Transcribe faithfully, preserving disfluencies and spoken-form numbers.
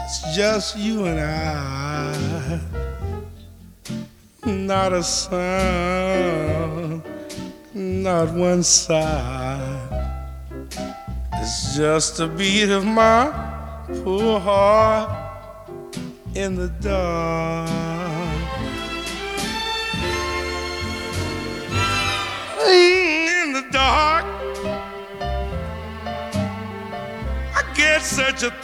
It's just you and I, not a sound, not one sigh. It's just the beat of my poor heart in the dark. In the dark, I get such a